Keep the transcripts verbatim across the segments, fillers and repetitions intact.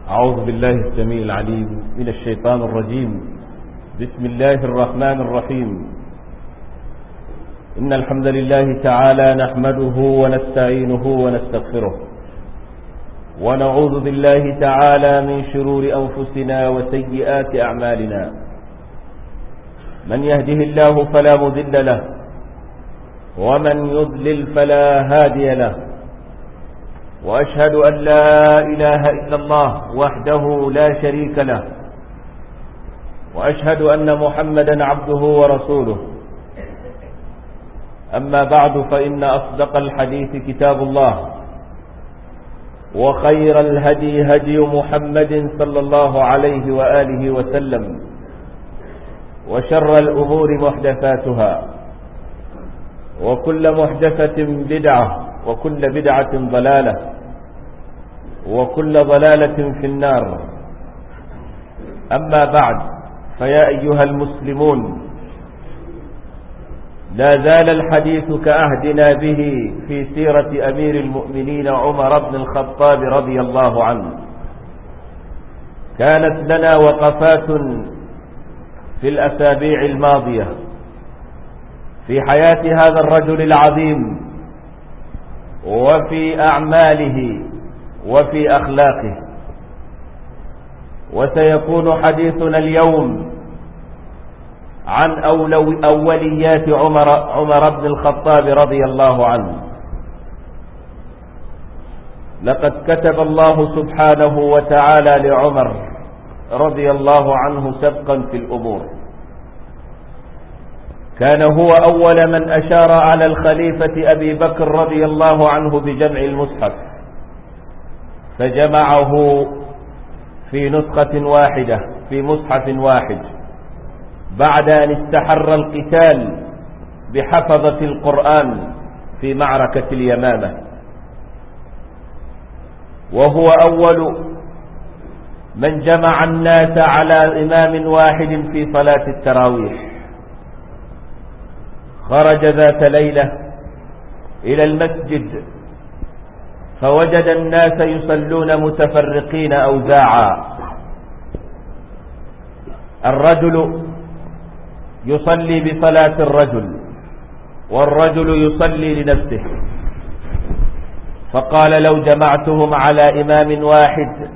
أعوذ بالله السميع العليم من الشيطان الرجيم. بسم الله الرحمن الرحيم. إن الحمد لله تعالى نحمده ونستعينه ونستغفره، ونعوذ بالله تعالى من شرور أنفسنا وسيئات أعمالنا. من يهده الله فلا مضل له، ومن يضلل فلا هادي له، وأشهد أن لا إله إلا الله وحده لا شريك له، وأشهد أن محمدا عبده ورسوله. أما بعد، فإن أصدق الحديث كتاب الله، وخير الهدي هدي محمد صلى الله عليه وآله وسلم، وشر الأمور محدثاتها، وكل محدثة بدعة، وكل بدعة ضلالة، وكل ضلالة في النار. أما بعد، فيا أيها المسلمون، لا زال الحديث كعهدنا به في سيرة أمير المؤمنين عمر بن الخطاب رضي الله عنه. كانت لنا وقفات في الأسابيع الماضية في حياة هذا الرجل العظيم، وفي أعماله، وفي أخلاقه. وسيكون حديثنا اليوم عن أولو أوليات عمر, عمر بن الخطاب رضي الله عنه. لقد كتب الله سبحانه وتعالى لعمر رضي الله عنه سبقا في الأمور. كان هو أول من أشار على الخليفة أبي بكر رضي الله عنه بجمع المصحف، فجمعه في نسخة واحدة، في مصحف واحد، بعد أن استحر القتال بحفظة القرآن في معركة اليمامة. وهو أول من جمع الناس على إمام واحد في صلاة التراويح. خرج ذات ليلة إلى المسجد، فوجد الناس يصلون متفرقين أوزاعا. الرجل يصلي بصلاة الرجل، والرجل يصلي لنفسه. فقال: لو جمعتهم على إمام واحد.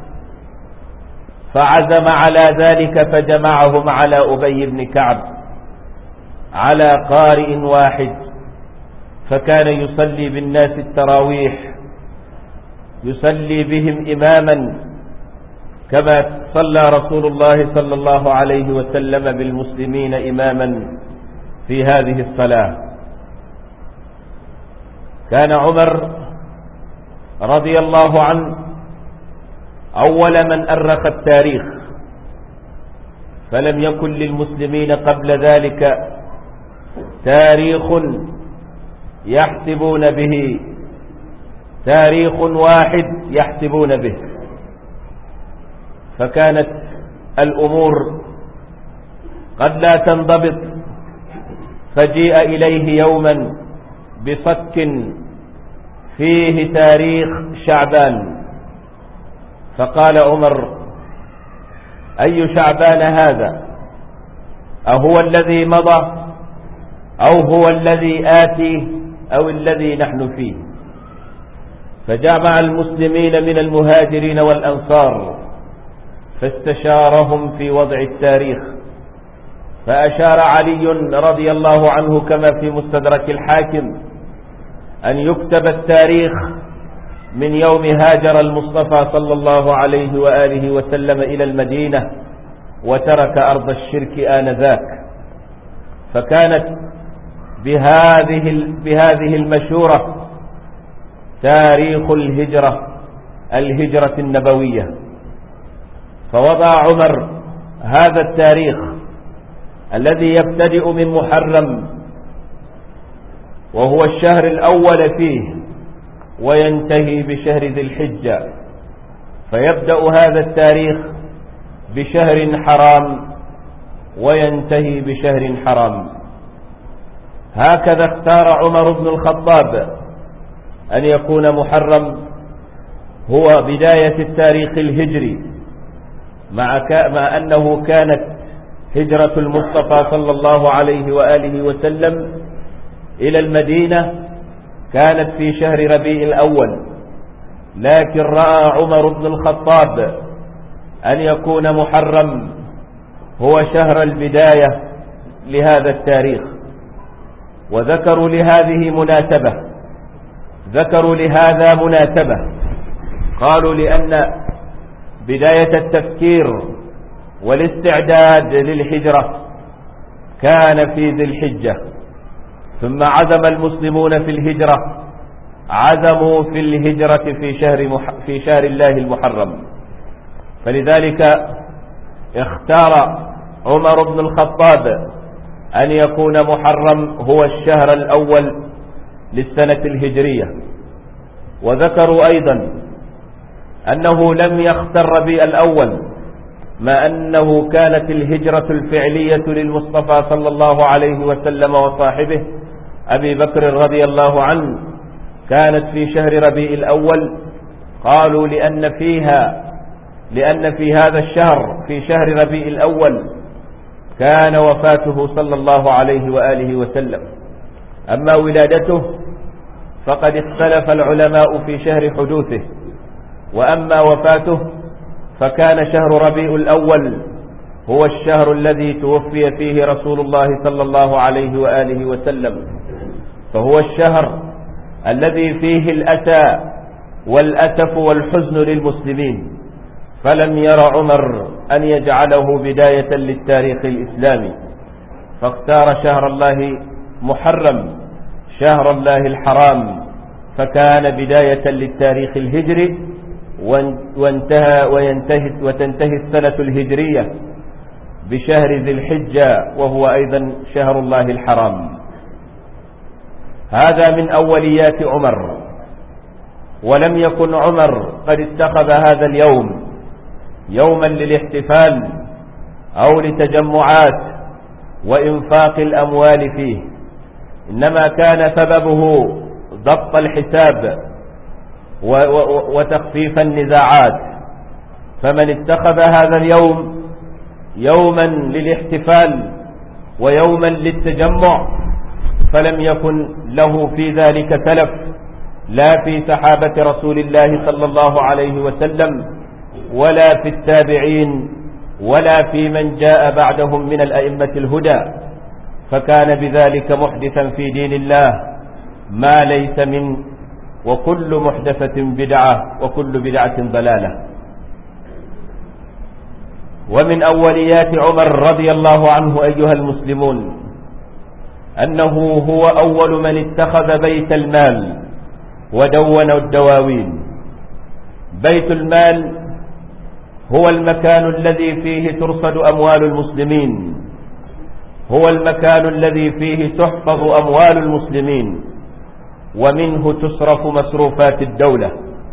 فعزم على ذلك، فجمعهم على أبي بن كعب على قارئ واحد، فكان يصلي بالناس التراويح، يصلي بهم إماما، كما صلى رسول الله صلى الله عليه وسلم بالمسلمين إماما في هذه الصلاة. كان عمر رضي الله عنه أول من أرخ التاريخ، فلم يكن للمسلمين قبل ذلك تاريخ يحسبون به، تاريخ واحد يحسبون به. فكانت الأمور قد لا تنضبط، فجيء إليه يوما بصك فيه تاريخ شعبان، فقال عمر: أي شعبان هذا؟ أهو الذي مضى، أو هو الذي آتي، أو الذي نحن فيه؟ فجمع المسلمين من المهاجرين والأنصار، فاستشارهم في وضع التاريخ. فأشار علي رضي الله عنه كما في مستدرك الحاكم أن يكتب التاريخ من يوم هاجر المصطفى صلى الله عليه وآله وسلم إلى المدينة، وترك أرض الشرك آنذاك. فكانت بهذه بهذه المشورة تاريخ الهجرة، الهجرة النبوية. فوضع عمر هذا التاريخ الذي يبتدئ من محرم، وهو الشهر الأول فيه، وينتهي بشهر ذي الحجة. فيبدأ هذا التاريخ بشهر حرام، وينتهي بشهر حرام. هكذا اختار عمر بن الخطاب أن يكون محرم هو بداية التاريخ الهجري، مع, مع أنه كانت هجرة المصطفى صلى الله عليه وآله وسلم إلى المدينة كانت في شهر ربيع الأول، لكن رأى عمر بن الخطاب أن يكون محرم هو شهر البداية لهذا التاريخ، وذكروا لهذه مناسبة ذكروا لهذا مناسبة قالوا لأن بداية التفكير والاستعداد للهجرة كان في ذي الحجة، ثم عزم المسلمون في الهجرة عزموا في الهجرة في شهر مح في شهر الله المحرم، فلذلك اختار عمر بن الخطاب أن يكون محرم هو الشهر الأول للسنة الهجرية. وذكروا أيضا أنه لم يختر ربيع الأول، ما أنه كانت الهجرة الفعلية للمصطفى صلى الله عليه وسلم وصاحبه أبي بكر رضي الله عنه كانت في شهر ربيع الأول. قالوا لأن فيها لأن في هذا الشهر في شهر ربيع الأول كان وفاته صلى الله عليه وآله وسلم. أما ولادته فقد اختلف العلماء في شهر حدوثه، وأما وفاته فكان شهر ربيع الأول هو الشهر الذي توفي فيه رسول الله صلى الله عليه وآله وسلم، فهو الشهر الذي فيه الأسى والأسف والحزن للمسلمين، فلم ير عمر أن يجعله بداية للتاريخ الإسلامي، فاختار شهر الله محرم شهر الله الحرام، فكان بداية للتاريخ الهجري، وانتهى وينتهي وتنتهي السنة الهجرية بشهر ذي الحجة وهو أيضا شهر الله الحرام. هذا من أوليات عمر. ولم يكن عمر قد اتخذ هذا اليوم يوما للاحتفال أو لتجمعات وإنفاق الأموال فيه، إنما كان سببه ضبط الحساب وتخفيف النزاعات. فمن اتخذ هذا اليوم يوما للاحتفال ويوما للتجمع فلم يكن له في ذلك سلف، لا في صحابة رسول الله صلى الله عليه وسلم ولا في التابعين ولا في من جاء بعدهم من الأئمة الهدى، فكان بذلك محدثا في دين الله ما ليس من، وكل محدثة بدعة وكل بدعة ضلالة. ومن أوليات عمر رضي الله عنه أيها المسلمون أنه هو أول من اتخذ بيت المال ودون الدواوين. بيت المال هو المكان الذي فيه ترصد أموال المسلمين، هو المكان الذي فيه تحفظ أموال المسلمين ومنه تصرف مصروفات الدولة.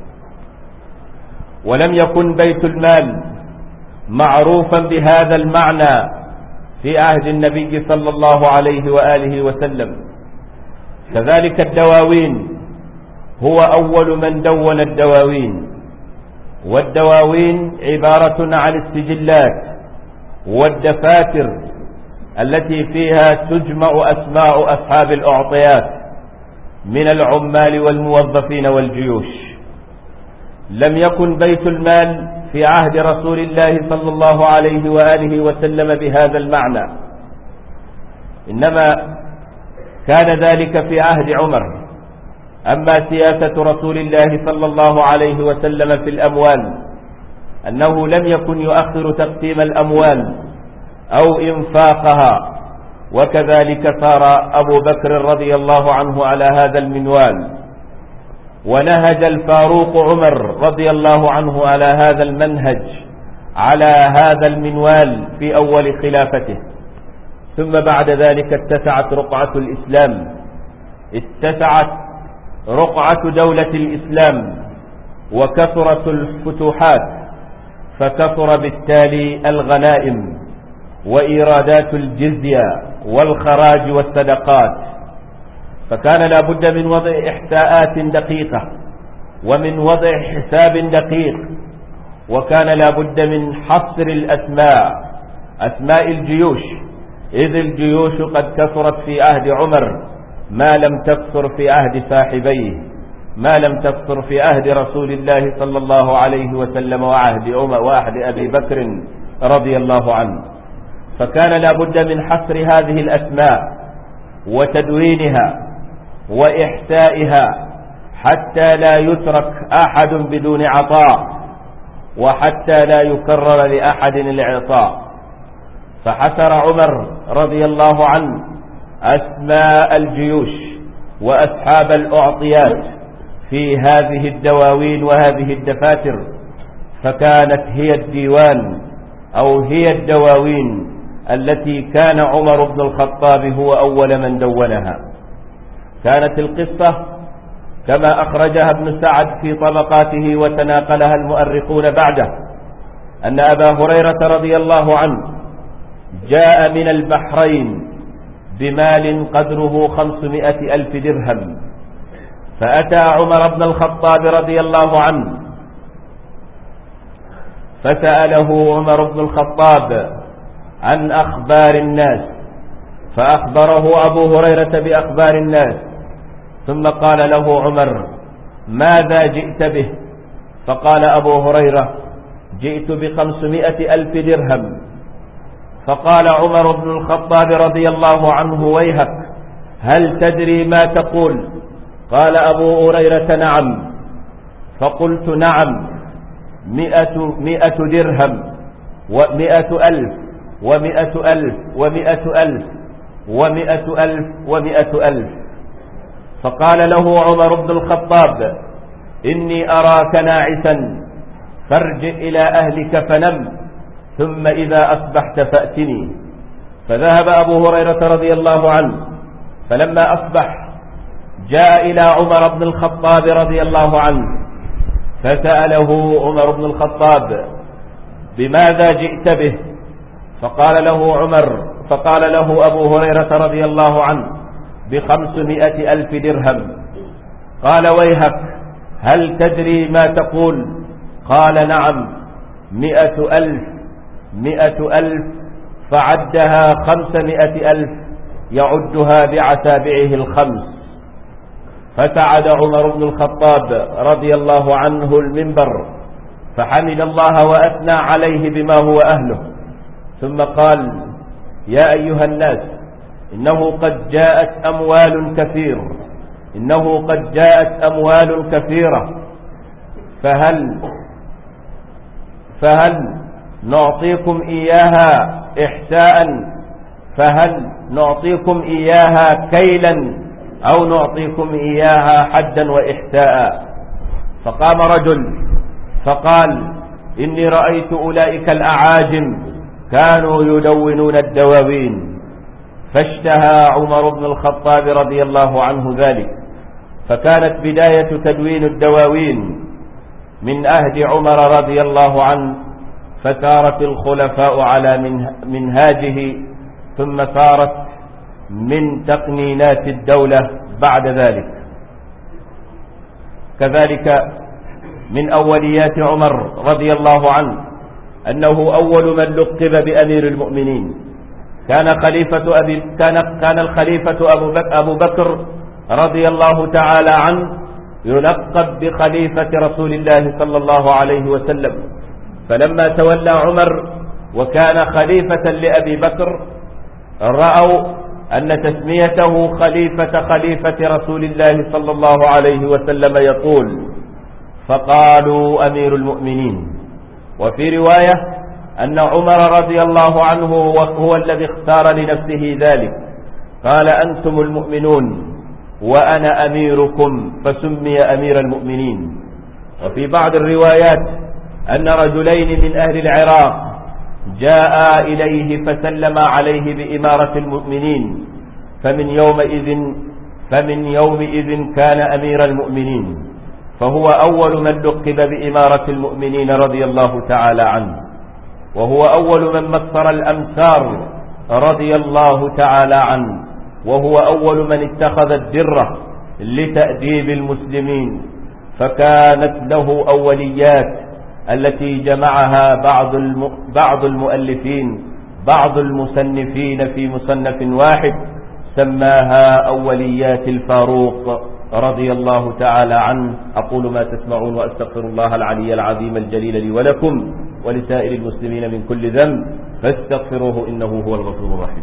ولم يكن بيت المال معروفا بهذا المعنى في عهد النبي صلى الله عليه وآله وسلم. كذلك الدواوين، هو أول من دون الدواوين، والدواوين عبارة عن السجلات والدفاتر التي فيها تجمع أسماء أصحاب الأعطيات من العمال والموظفين والجيوش. لم يكن بيت المال في عهد رسول الله صلى الله عليه وآله وسلم بهذا المعنى، إنما كان ذلك في عهد عمر. أما سياسة رسول الله صلى الله عليه وسلم في الأموال أنه لم يكن يؤخر تقسيم الأموال أو إنفاقها، وكذلك صار أبو بكر رضي الله عنه على هذا المنوال، ونهج الفاروق عمر رضي الله عنه على هذا المنهج على هذا المنوال في أول خلافته. ثم بعد ذلك اتسعت رقعة الإسلام، اتسعت رقعة دولة الإسلام وكثرت الفتوحات، فكثر بالتالي الغنائم وإيرادات الجزية والخراج والصدقات، فكان لا بد من وضع إحساءات دقيقة ومن وضع حساب دقيق وكان لا بد من حصر الأسماء، أسماء الجيوش، إذ الجيوش قد كثرت في عهد عمر ما لم تكثر في عهد صاحبيه، ما لم تكثر في عهد رسول الله صلى الله عليه وسلم وعهد عمر وعهد أبي بكر رضي الله عنه. فكان لا بد من حصر هذه الأسماء وتدوينها وإحسائها حتى لا يترك أحد بدون عطاء، وحتى لا يكرر لأحد الإعطاء. فحسر عمر رضي الله عنه أسماء الجيوش وأصحاب الأعطيات في هذه الدواوين وهذه الدفاتر، فكانت هي الديوان أو هي الدواوين التي كان عمر بن الخطاب هو أول من دونها. كانت القصة كما أخرجها ابن سعد في طبقاته وتناقلها المؤرخون بعده، أن أبا هريرة رضي الله عنه جاء من البحرين بمال قدره خمسمائة ألف درهم، فأتى عمر بن الخطاب رضي الله عنه فسأله عمر بن الخطاب عن أخبار الناس، فأخبره أبو هريرة بأخبار الناس، ثم قال له عمر: ماذا جئت به؟ فقال أبو هريرة: جئت بخمسمائة ألف درهم. فقال عمر بن الخطاب رضي الله عنه: ويهك، هل تدري ما تقول؟ قال أبو هريرة: نعم. فقلت: نعم، مئة, مئة درهم ومئة ألف ومئة ألف ومئة ألف ومئة ألف ومئة ألف. فقال له عمر بن الخطاب: إني أراك ناعسا، فارجع إلى أهلك فنم، ثم إذا أصبحت فأتني. فذهب أبو هريرة رضي الله عنه، فلما أصبح جاء إلى عمر بن الخطاب رضي الله عنه فسأله عمر بن الخطاب: بماذا جئت به؟ فقال له عمر فقال له أبو هريرة رضي الله عنه: بخمسمائة ألف درهم. قال: ويهك، هل تدري ما تقول؟ قال: نعم، مئة ألف مئة ألف. فعدها خمسمائة ألف يعدها بعتابعه الخمس. فسعد عمر بن الخطاب رضي الله عنه المنبر فحمد الله وأثنى عليه بما هو أهله، ثم قال: يا أيها الناس، إنه قد جاءت أموال كثير إنه قد جاءت أموال كثيرة فهل فهل نعطيكم إياها إحساء فهل نعطيكم إياها كيلا أو نعطيكم إياها حدا وإحساء؟ فقام رجل فقال: إني رأيت أولئك الأعاجم كانوا يدونون الدواوين. فاشتهى عمر بن الخطاب رضي الله عنه ذلك، فكانت بداية تدوين الدواوين من عهد عمر رضي الله عنه، فسارت الخلفاء على منهاجه، ثم صارت من تقنينات الدولة بعد ذلك. كذلك من أوليات عمر رضي الله عنه أنه أول من لقب بأمير المؤمنين. كان خليفة أبي كان كان الخليفة أبو بكر, أبو بكر رضي الله تعالى عنه يلقب بخليفة رسول الله صلى الله عليه وسلم. فلما تولى عمر وكان خليفة لأبي بكر، رأوا أن تسميته خليفة خليفة رسول الله صلى الله عليه وسلم يطول، فقالوا أمير المؤمنين. وفي رواية أن عمر رضي الله عنه هو الذي اختار لنفسه ذلك، قال: أنتم المؤمنون وأنا أميركم، فسمي أمير المؤمنين. وفي بعض الروايات أن رجلين من أهل العراق جاء إليه فسلم عليه بإمارة المؤمنين، فمن يومئذ فمن يومئذ كان أمير المؤمنين، فهو أول من لقب بإمارة المؤمنين رضي الله تعالى عنه، وهو أول من مصر الأمسار رضي الله تعالى عنه، وهو أول من اتخذ الدرة لتأديب المسلمين، فكانت له أوليات التي جمعها بعض بعض المؤلفين بعض المصنفين في مصنف واحد سماها أوليات الفاروق رضي الله تعالى عنه. أقول ما تسمعون وأستغفر الله العلي العظيم الجليل لي ولكم ولسائر المسلمين من كل ذنب فاستغفروه إنه هو الغفور الرحيم.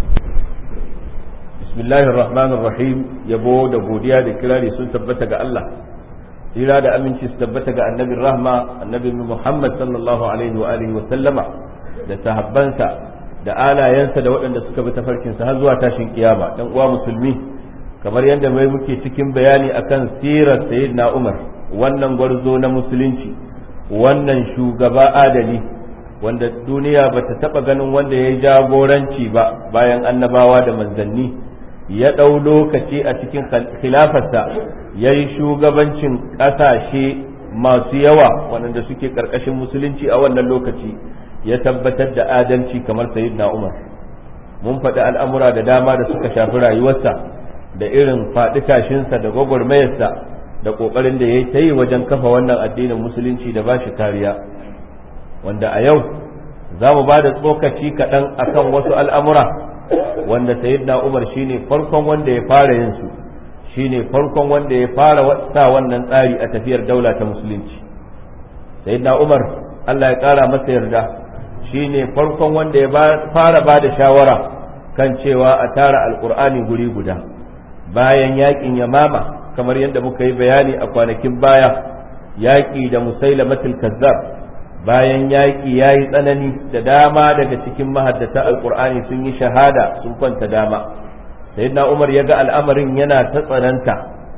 بسم الله الرحمن الرحيم. يبو دبوديا ذكراري سن ثبتك الله إلى دا أمن ثبتك النبي الرحمة النبي محمد صلى الله عليه وآله وسلم da sahabbansa da alayensa da waɗanda suka bi tafarkinsa har zuwa tashin kiyama. Dan uwa musulmi, kamar yadda mai muke cikin bayani akan sirar sayyidina Umar, wannan gwarzo na musulunci, wannan shugaba adali wanda duniya bata taba ganin wanda ya jagoranci ba bayan annabawa da manzanni, ya ɗau lokaci a cikin khilafarsa ya yi shugabancin ƙasashe masu yawa waɗanda suke ƙarƙashin musulunci a wannan lokaci, ya tabbatar da adalci kamar sayyidina Umar. Mun faɗi al'amura da dama da suka shafi rayuwarsa da irin faɗi tashinsa da gwagwarmayarsa da ƙoƙarin da ya ta yi wajen kafa wannan addinin musulunci da ba shi kariya, wanda a yau za mu ba da tsokaci kaɗan akan wasu al'amura wanda sayyidina Umar shine farkon wanda ya fara yin su, shine farkon wanda ya fara sa wannan tsari a tafiyar daula ta musulunci. Sayyidina Umar, Allah ya ƙara masa yarda, shine farkon wanda ya fara ba da shawara kan cewa a tara alkur'ani guri guda bayan yakin yamama, kamar yadda muka yi bayani a kwanakin baya, yaki da musailamatul kazzab. Bayan yaki yayi tsanani da dama daga cikin mahaddata alkur'ani sun yi shahada sun kwanta dama. Sayyidina Umar ya ga al'amarin yana ta tsananta,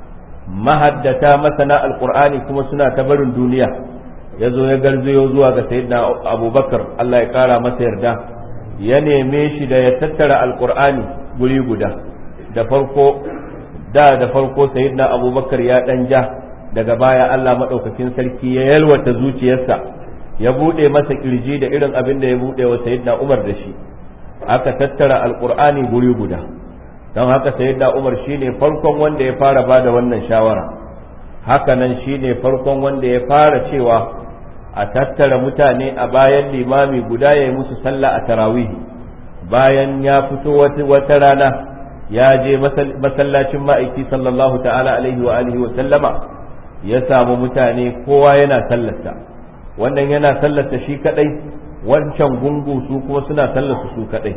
mahaddata masana alkur'ani kuma suna ta barin duniya. Ya zo ya garzayo zuwa ga sayyidina Abubakar, Allah ya kara masa yarda, ya neme shi da ya tattara alkur'ani guri guda. Da farko da da farko sayyidina Abubakar ya dan ja, daga baya Allah madaukakin sarki ya yalwata zuciyarsa, ya bude masa kirji da irin abin da ya bude wa sayyidina Umar da shi, aka tattara alkur'ani guri guda. Don haka sayyidina Umar shine farkon wanda ya fara bada wannan shawara. Haka nan shine farkon wanda ya fara cewa a tattara mutane a bayan limami guda ya yi musu sallah a tarawihi. Bayan ya fito wata rana ya je masallacin ma'aiki sallallahu ta'ala alaihi wa alihi wa sallama, ya samu mutane kowa yana sallarsa, wannan yana sallarsa shi kadai, wancan gungu su kuma suna sallarsu su kadai.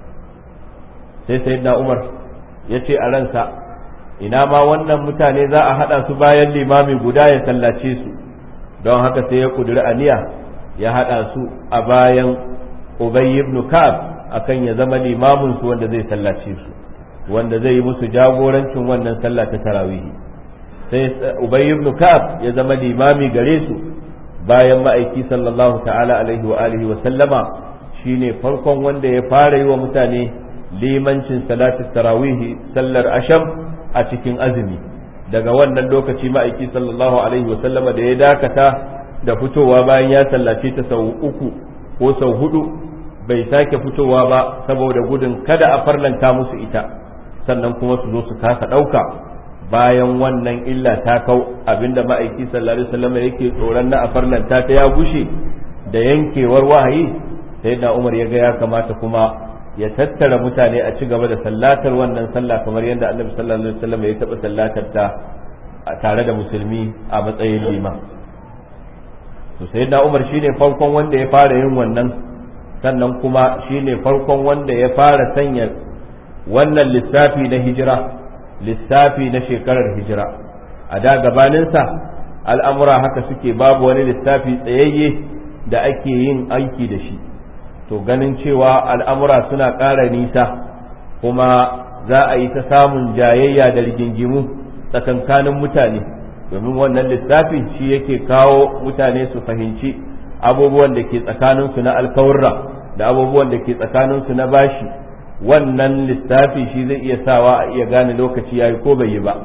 Sai sayyidina Umar ya ce a ransa, ina ma wannan mutane za a hada su bayan limami guda ya sallace su. Don haka sai ya kudura aniya ya hada su a bayan Ubay ibn Ka'ab akan ya zama limamin su wanda zai sallace su, wanda zai yi musu jagorancin wannan sallah ta tarawih. Sai Ubay ibn Ka'ab ya zama limami gare su bayan ma'aiki sallallahu ta'ala alaihi wa alihi wa sallama, shine farkon wanda ya fara yi wa mutane limancin salatu tarawih, sallar asham a cikin azumi. Daga wannan lokaci ma'aiki sallallahu alaihi wasallama da ya dakata da fitowa bayan ya sallace ta sau uku ko sau hudu, bai sake fitowa ba saboda gudun kada a farlanta musu ita, sannan kuma su zo su kasa ɗauka. Bayan wannan illa ta kau, abinda ma'aiki sallallahu alaihi wasallama yake tsoron na a farlanta ta ya gushe da yankewar wahayi, sai da Umar ya ga ya kamata kuma ya tattara mutane a ci gaba da sallatar wannan sallah kamar yadda Annabi sallallahu alaihi wasallam ya taɓa sallatar ta tare da musulmi a matsayin lima. To sayyidina Umar shine farkon wanda ya fara yin wannan, sannan kuma shine farkon wanda ya fara sanya wannan lissafi na hijira, lissafi na shekarar hijira. A da gabaninsa al'amura haka suke, babu wani lissafi tsayayye da ake yin aiki da shi. To ganin cewa al'amura suna ƙara nisa, kuma za a yi ta samun jayayya da rigingimu tsakankanin mutane, domin wannan lissafi shi yake kawo mutane su fahimci abubuwan da ke tsakaninsu na alkawarra da abubuwan da ke tsakaninsu na bashi. Wannan lissafi shi zai iya sawa a iya gane lokaci yayi ko bai yi ba.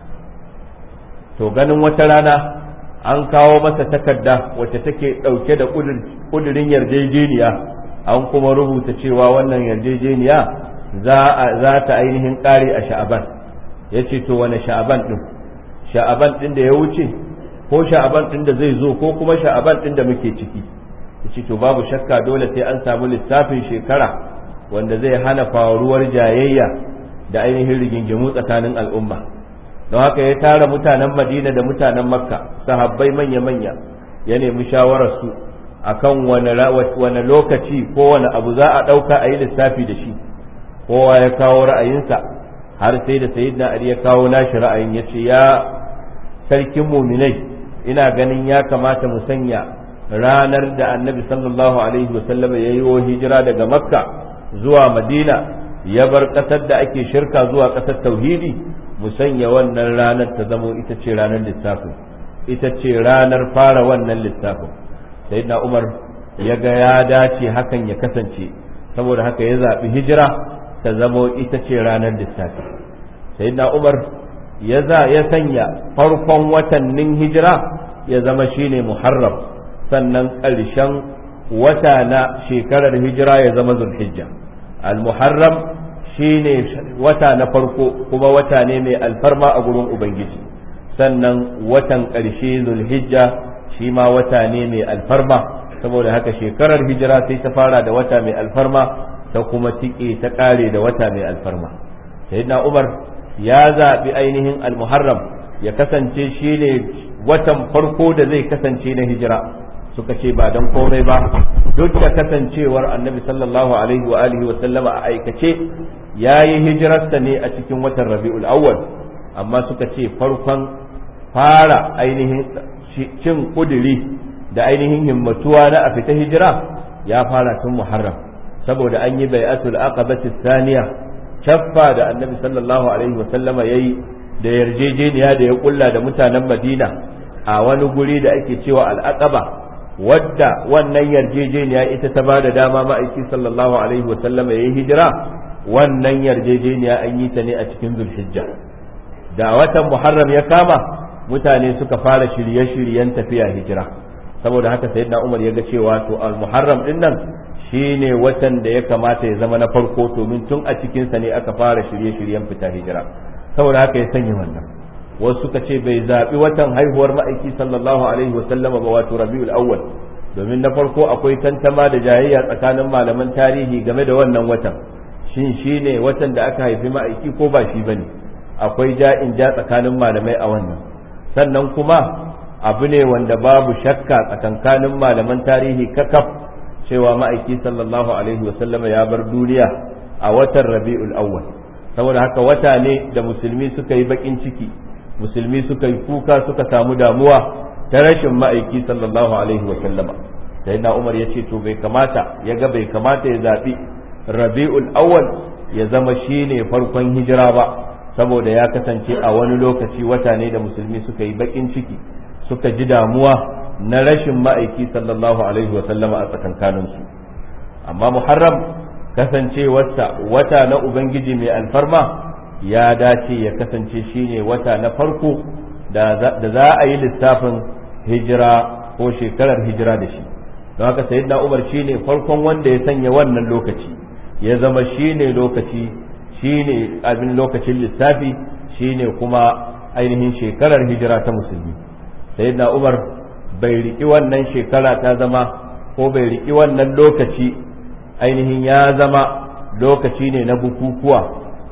To ganin wata rana an kawo masa takarda wacce take ɗauke da ƙudurin yarjejeniya, an kuma rubuta cewa wannan yarjejeniya za ta ainihin ƙare a sha'aban. Ya ce to wane sha'aban ɗin? Sha'aban ɗin da ya wuce ko sha'aban din da zai zo ko kuma sha'aban din da muke ciki yace to babu shakka dole sai an samu lissafin shekara wanda zai hana faruwar jayayya da ainihin rigingimu tsakanin al'umma don haka ya tara mutanen Madina da mutanen Makka sahabbai manya-manya ya nemi shawararsu akan wani lokaci ko wani abu za a ɗauka a yi lissafi da shi kowa ya kawo ra'ayinsa har sai da sayyidina Ali ya kawo nashi ra'ayin ya ce ya sarkin muminai ina ganin ya kamata mu sanya ranar da annabi sallallahu alaihi wasallam ya yi hijira daga Makka zuwa Madina ya bar ƙasar da ake shirka zuwa ƙasar tauhidi mu sanya wannan ranar ta zamo ita ce ranar lissafin ita ce ranar fara wannan lissafin sayyidina Umar ya ga ya dace hakan ya kasance saboda haka ya zaɓi hijira ta zamo ita ce ranar lissafi sayyidina Umar ya za ya sanya farkon watannin hijira ya zama shine Muharram sannan ƙarshen wata na shekarar hijira ya zama Zulhijja al-Muharram shine wata na farko kuma wata ne mai alfarma a gurin Ubangiji sannan watan ƙarshe Zulhijja shi ma wata ne mai alfarma saboda haka shekarar hijira sai ta fara da wata mai alfarma ta kuma tike ta ƙare da wata mai alfarma sayyidina Umar ya zaɓi ainihin al-Muharram ya kasance shine watan farko da zai kasance na hijira suka ce ba don komai ba duk da kasancewar annabi sallallahu alaihi wa alihi wa sallama a aikace ya yi hijirarsa ne a cikin watan Rabi'ul Awwal amma suka ce farkon fara ainihin cin kuduri da ainihin himmatuwa na a fita hijira ya fara tun Muharram saboda an yi bai'atul aqabati thaniya chaffa da annabi sallallahu alaihi wa sallama yayi da yarjejeniya da ya kulla da mutanen Madina a wani guri da ake cewa al-Aqaba wadda wannan yarjejeniya ita ta bada dama ma'aiki sallallahu alaihi wa sallama yayi hijira wannan yarjejeniya an yi ta ne a cikin Zulhijja da watan Muharram ya kama mutane suka fara shirye-shiryen tafiya hijira saboda haka sayyidina Umar ya ga cewa to al-Muharram din nan shine watan da ya kamata ya zama na farko domin tun a cikin sa ne aka fara shirye-shiryen fita hijira saboda haka ya sanya wannan wasu suka ce bai zabi watan haihuwar ma'aiki sallallahu alaihi wa sallama ba wato Rabiul Awwal domin na farko akwai tantama da jayayya tsakanin malaman tarihi game da wannan watan shin shine watan da aka haifi ma'aiki ko ba shi bane akwai ja'in ja tsakanin malamai a wannan sannan kuma abu ne wanda babu shakka tsakankanin malaman tarihi kakaf cewa ma'aiki sallallahu alaihi wasallama ya bar duniya a watan Rabi'ul Awwal saboda haka wata ne da musulmi suka yi bakin ciki musulmi suka yi kuka suka samu damuwa ta rashin ma'aiki sallallahu alaihi wasallama sayyidina Umar ya ce to bai kamata ya ga bai kamata ya zabi Rabi'ul Awwal ya zama shine farkon hijira ba saboda ya kasance a wani lokaci wata ne da musulmi suka yi bakin ciki suka ji damuwa na rashin ma'aiki sallallahu alaihi wa sallama a tsakankaninsu amma Muharram kasancewarsa wata na Ubangiji mai alfarma ya dace ya kasance shine wata na farko da za a yi lissafin hijira ko shekarar hijira da shi don haka sayyidina Umar shine farkon wanda ya sanya wannan lokaci ya zama shine lokaci shine abin lokacin lissafi shine kuma ainihin shekarar hijira ta musulmi sayyidina Umar bai riki wannan shekara ta zama ko bai riki wannan lokaci ainihin ya zama lokaci ne na bukukuwa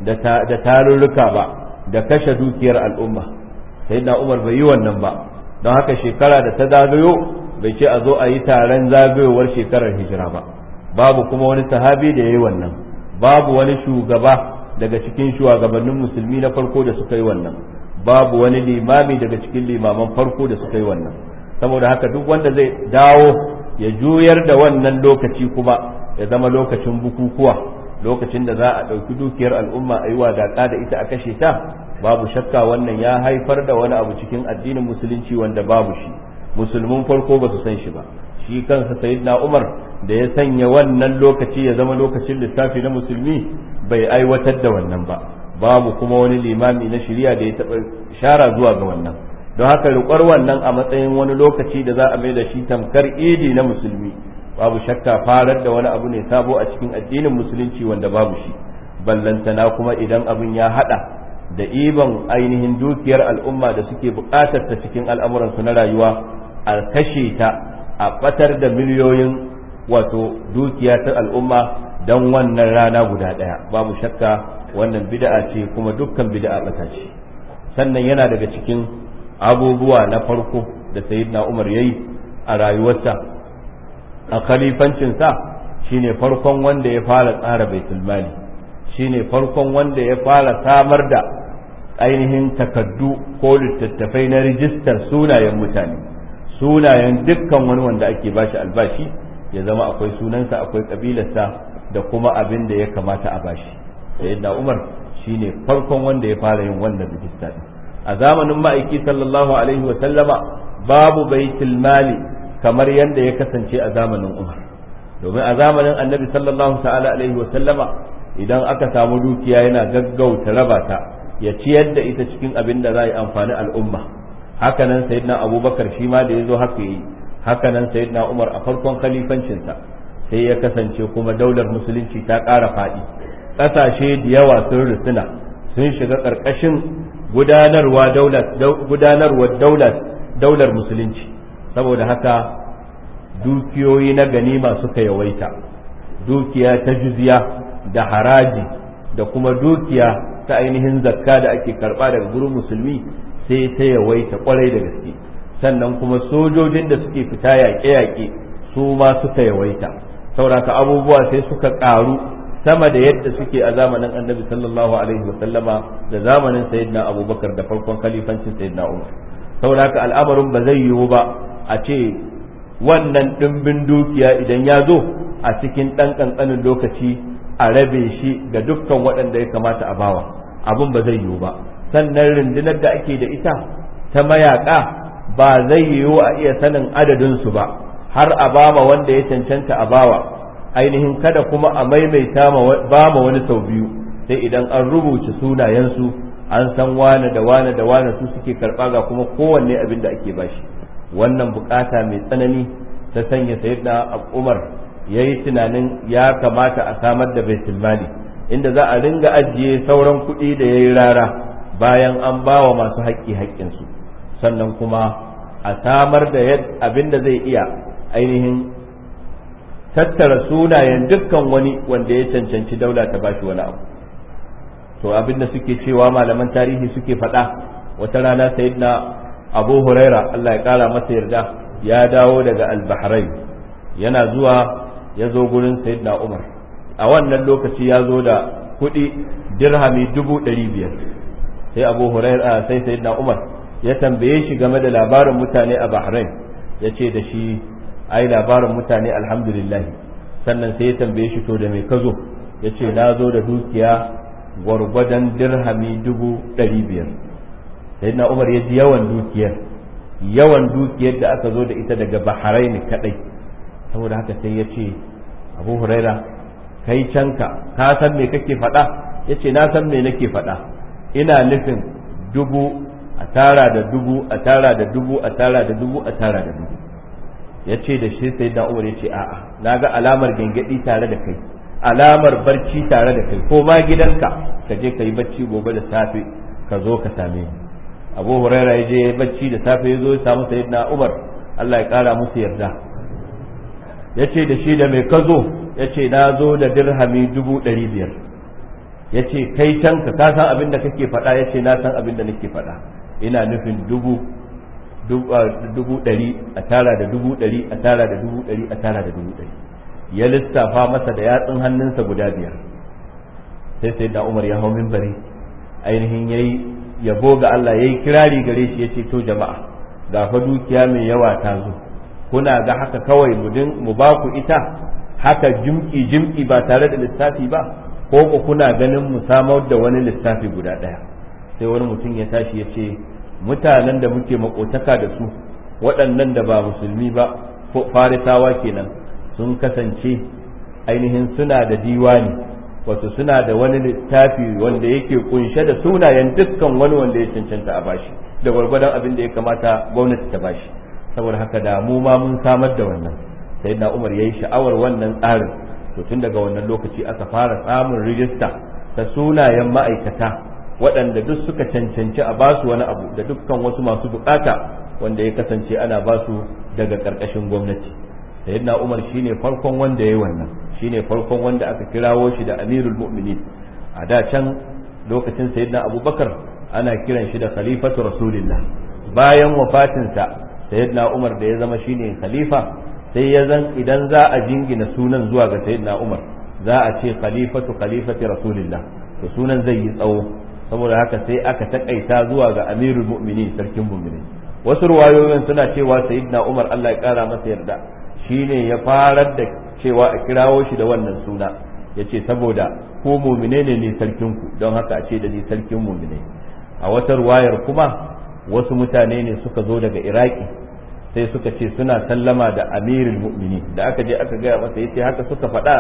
da tarurruka ba da kashe dukiyar al'umma sayyidina Umar bai yi wannan ba don haka shekara da ta zagayo bai ce a zo a yi taron zagayowar shekarar hijira ba babu kuma wani sahabi da ya yi wannan babu wani shugaba daga cikin shugabannin musulmi na farko da suka yi wannan babu wani limami daga cikin limaman farko da suka yi wannan saboda haka duk wanda zai dawo ya juyar da wannan lokaci kuma ya zama lokacin bukukuwa lokacin da za a ɗauki dukiyar al'umma a yi wadaƙa da ita a kashe ta babu shakka wannan ya haifar da wani abu cikin addinin musulunci wanda babu shi musulmin farko ba su san shi ba shi kansa sayyidina Umar da ya sanya wannan lokaci ya zama lokacin lissafi na musulmi bai aiwatar da wannan ba babu kuma wani limami na shari'a da ya taɓa shara zuwa ga wannan don haka riƙar wannan a matsayin wani lokaci da za a mai da shi tamkar idi na musulmi babu shakka farar da wani abu ne sabo a cikin addinin musulunci wanda babu shi ballantana kuma idan abin ya hada da iban ainihin dukiyar al'umma da suke buƙatar ta cikin al'amuransu na rayuwa a kashe ta a batar da miliyoyin wato dukiya ta al'umma don wannan rana guda ɗaya. Babu shakka wannan bid'a ce, kuma dukkan bid'a ɓata ce. Sannan yana daga cikin abubuwa na farko da sayyidina Umar yayi a rayuwarsa a khalifancinsa shine farkon wanda ya fara tsara baitul mali, shine farkon wanda ya fara samar da ainihin takaddu ko littattafai na rijistar sunayen mutane, sunayen dukkan wani wanda ake bashi albashi ya zama akwai sunansa, akwai kabilarsa da kuma abin da ya kamata a bashi. sayyidina Umar shine farkon wanda ya fara yin wannan rijista. A zamanin ma'aiki sallallahu alaihi wa sallama babu baitul mali kamar yadda ya kasance a zamanin Umar, domin a zamanin annabi sallallahu ta'ala alaihi wa sallama idan aka samu dukiya yana gaggauta raba ta ya ciyar da ita cikin abin da za yi amfani al'umma. Hakanan sayyidina Abubakar shi ma da ya zo haka yi, hakanan sayyidina Umar a farkon khalifancinsa sai ya kasance kuma daular musulunci ta ƙara faɗi, ƙasashe da yawa sun rusuna sun shiga ƙarƙashin gudanarwa daular gudanarwar daular daular musulunci. Saboda haka dukiyoyi na ganima suka yawaita, dukiya ta jizya da haraji da kuma dukiya ta ainihin zakka da ake karba daga gurin musulmi sai ta yawaita kwarai da gaske. Sannan kuma sojojin da suke fita yaƙe-yaƙe su ma suka yawaita, sauraka abubuwa sai suka ƙaru sama da yadda suke a zamanin annabi sallallahu alaihi wasallama da zamanin sayyidina abubakar da farkon khalifancin sayyidina umar. sauraka al'amarin ba zai yiwu ba a ce wannan ɗimbin dukiya idan ya zo a cikin ɗan ƙanƙanin lokaci a rabe shi ga dukkan waɗanda ya kamata a bawa, abin ba zai yiwu ba. Sannan rundunar da ake da ita ta mayaƙa ba zai yiwu a iya sanin adadinsu ba har a bama wanda ya cancanta a bawa, ainihin kada kuma a maimaita ba ma wani sau biyu, sai idan an rubuce sunayensu an san wane da wane da wane su suke karɓa ga kuma kowanne abin da ake bashi. Wannan bukata mai tsanani ta sanya sayyidina Umar ya yi tunanin ya kamata a samar da baitul mali inda za a ringa ajiye sauran kuɗi da ya yi rara bayan an ba wa masu haƙƙi haƙƙinsu, sannan kuma a samar da abin da zai iya ainihin tattara sunayen dukkan wani wanda ya cancanci daula ta bashi wani abu. To abin da suke cewa malaman tarihi suke faɗa, wata rana sayyidina Abu Huraira Allah ya kara masa yarda ya dawo daga al-Bahrain, yana zuwa ya zo gurin sayyidina Umar. A wannan lokaci ya zo da kuɗi dirhami dubu ɗari biyar. Sai Abu Huraira sai sayyidina Umar ya tambaye shi game da labarin mutane a Bahrain, ya ce da shi ai labarin mutane alhamdulillah. Sannan sai ya tambaye shi to da me ka zo? Ya ce na zo da dukiya gwargwadon dirhami dubu ɗari biyar. Sayyidina Umar ya ji yawan dukiyar yawan dukiyar da aka zo da ita daga Bahrain kadai, saboda haka sai ya ce Abu Huraira kai canka ka san me kake faɗa? Ya ce na san me nake faɗa, ina nufin dubu a tara da dubu a tara da dubu a tara da dubu a tara da dubu. Ya ce da shi Sayyidina Umar ya ce a'a, na ga alamar gengedi tare da kai, alamar barci tare da kai, ko ma gidanka ka je ka yi bacci gobe da safe ka zo ka same ni. Abu Huraira ya je bacci da safe ya zo ya samu Sayyidina Umar Allah ya kara musu yarda. Ya ce da shi da mai ka zo? Ya ce na zo da dirhami dubu ɗari biyar. Ya ce kai can ka ka san abin da kake faɗa? Ya ce na san abin da nake faɗa, ina nufin dubu dubu ɗari a tara da dubu ɗari a tara da dubu ɗari a tara da dubu ɗari. Ya lissafa masa da yatsun hannunsa guda biyar. Sai Sayyidina Umar ya hau minbari ainihin yayi yabo ga Allah, yayi kirari gare shi, yace to jama'a ga fa dukiya mai yawa ta zo, kuna ga haka kawai mu ba ku ita haka jimki jimki ba tare da lissafi ba, ko ku kuna ganin mu samar da wani lissafi guda ɗaya? Sai wani mutum ya tashi ya ce mutanen da muke makotaka da su waɗannan da ba musulmi ba, farisawa kenan, sun kasance ainihin suna da diwani, wato suna da wani littafi wanda yake kunshe da sunayen dukkan wani wanda ya cancanta a bashi da gwargwadon abin da ya kamata gwamnati ta bashi. Saboda haka da mu ma mun samar da wannan. Sayyidina Umar yayi sha'awar wannan tsarin, to tun daga wannan lokaci aka fara samun rijista ta sunayen ma'aikata waɗanda duk suka cancanci a basu wani abu da dukkan wasu masu bukata wanda ya kasance ana basu daga ƙarƙashin gwamnati. sayyidina Umar shine farkon wanda yayi wannan, shine farkon wanda aka kirawo shi da amirul mu'minin. a da can lokacin sayyidina Abubakar ana kiran shi da khalifatu rasulillah. bayan wafatinsa sayyidina Umar da ya zama shine khalifa, sai ya zan idan za a jingina sunan zuwa ga sayyidina Umar za a ce khalifatu khalifati rasulillah, to sunan zai yi tsawo, saboda haka sai aka takaita zuwa ga amirul mu'minin, sarkin mu'minin. wasu ruwayoyin suna cewa sayyidina Umar Allah ya kara masa yarda shine ya farar da cewa a kirawo shi da wannan suna, yace saboda ko mu'mine ne ni sarkin ku, don haka a ce da ni sarkin mu'mine. a wata ruwayar kuma wasu mutane ne suka zo daga Iraki sai suka ce suna sallama da amirul mu'minin, da aka je aka gaya masa yace haka suka faɗa,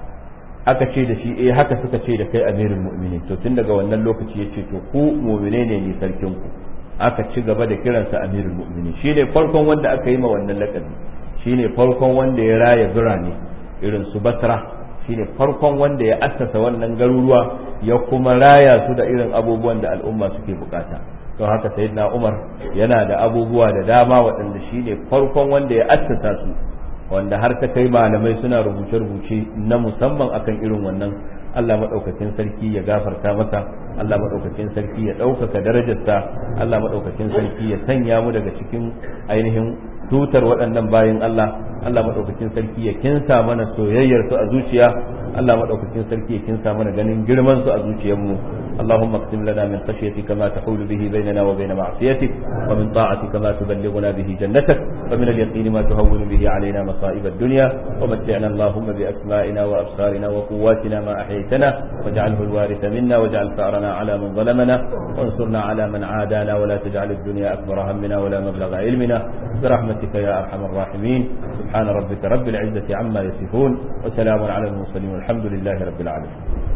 aka ce da shi eh haka suka ce da kai amirul mu'minin. to tun daga wannan lokaci yace to ku mu'mine ne ni sarkin ku, aka ci gaba da kiransa amirul mu'minin. shine farkon wanda aka yi ma wannan lakabi, shine farkon wanda ya raya birane irin su Basra, shine farkon wanda ya assasa wannan garuruwa ya kuma raya su da irin abubuwan da al'umma suke bukata. don haka sayyidina Umar yana da abubuwa da dama waɗanda shine farkon wanda ya assasa su, wanda har ta kai malamai suna rubuce-rubuce na musamman akan irin wannan. Allah maɗaukakin sarki ya gafarta masa, Allah maɗaukakin sarki ya ɗaukaka darajarsa, Allah maɗaukakin sarki ya sanya mu daga cikin ainihin tutar waɗannan bayin Allah, Allah maɗaukakin sarki ya kinsa mana soyayyar su a zuciya, Allah maɗaukakin sarki ya kinsa mana ganin girman su a zuciyarmu. اللهم اقسم لنا من خشيتك ما تحول به بيننا وبين معصيتك، ومن طاعتك ما تبلغنا به جنتك، ومن اليقين ما تهون به علينا مصائب الدنيا، ومتعنا اللهم بأسمائنا وأبصارنا وقواتنا ما أحييتنا، واجعله الوارث منا، واجعل ثأرنا على من ظلمنا، وانصرنا على من عادانا، ولا تجعل الدنيا أكبر همنا ولا مبلغ علمنا، برحمتك يا أرحم الراحمين. سبحان ربك رب العزة عما يصفون، وسلام على المرسلين، والحمد لله رب العالمين.